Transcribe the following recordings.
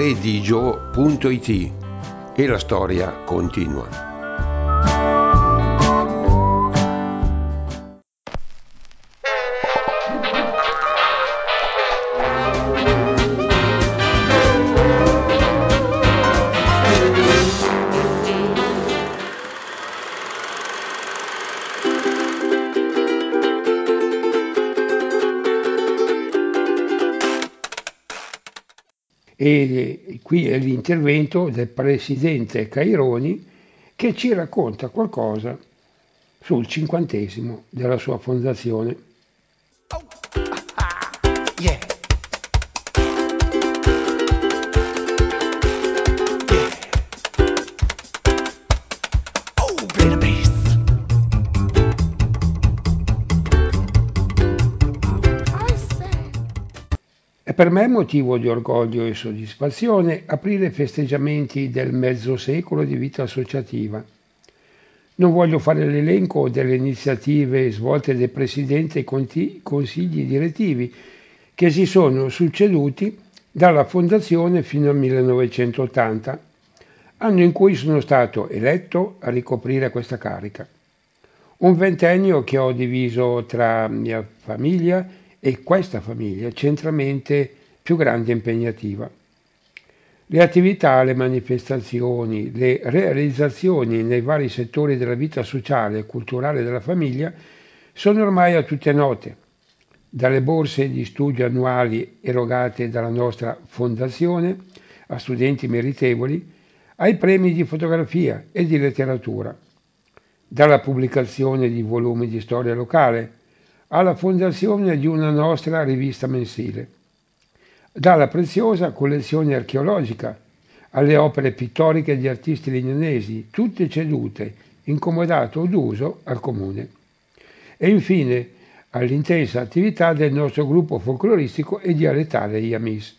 edigio.it e la storia continua. E qui è l'intervento del presidente Caironi che ci racconta qualcosa sul 50° della sua fondazione. È per me motivo di orgoglio e soddisfazione aprire i festeggiamenti del mezzo secolo di vita associativa. Non voglio fare l'elenco delle iniziative svolte dai presidenti e consigli direttivi che si sono succeduti dalla fondazione fino al 1980, anno in cui sono stato eletto a ricoprire questa carica. Un ventennio che ho diviso tra mia famiglia e questa famiglia centralmente più grande e impegnativa. Le attività, le manifestazioni, le realizzazioni nei vari settori della vita sociale e culturale della famiglia sono ormai a tutte note, dalle borse di studio annuali erogate dalla nostra fondazione a studenti meritevoli, ai premi di fotografia e di letteratura, dalla pubblicazione di volumi di storia locale alla fondazione di una nostra rivista mensile, dalla preziosa collezione archeologica alle opere pittoriche di artisti legnanesi, tutte cedute in comodato d'uso al comune. E infine all'intensa attività del nostro gruppo folcloristico e dialettale IAMIS.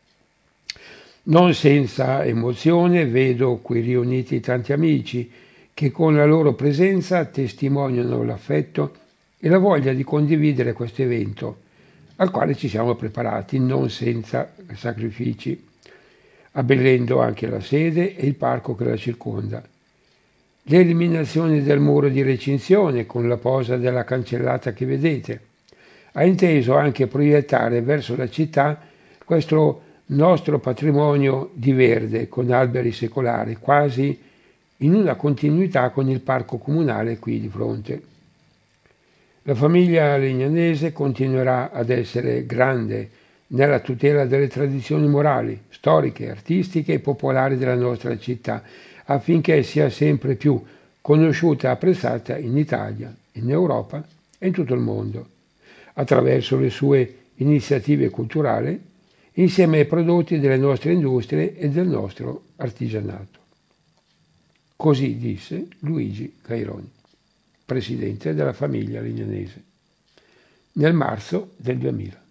Non senza emozione vedo qui riuniti tanti amici che con la loro presenza testimoniano l'affetto e la voglia di condividere questo evento, al quale ci siamo preparati non senza sacrifici, abbellendo anche la sede e il parco che la circonda. L'eliminazione del muro di recinzione con la posa della cancellata che vedete ha inteso anche proiettare verso la città questo nostro patrimonio di verde con alberi secolari, quasi in una continuità con il parco comunale qui di fronte. La famiglia legnanese continuerà ad essere grande nella tutela delle tradizioni morali, storiche, artistiche e popolari della nostra città, affinché sia sempre più conosciuta e apprezzata in Italia, in Europa e in tutto il mondo, attraverso le sue iniziative culturali, insieme ai prodotti delle nostre industrie e del nostro artigianato. Così disse Luigi Caironi, presidente della famiglia legnanese, nel marzo del 2000.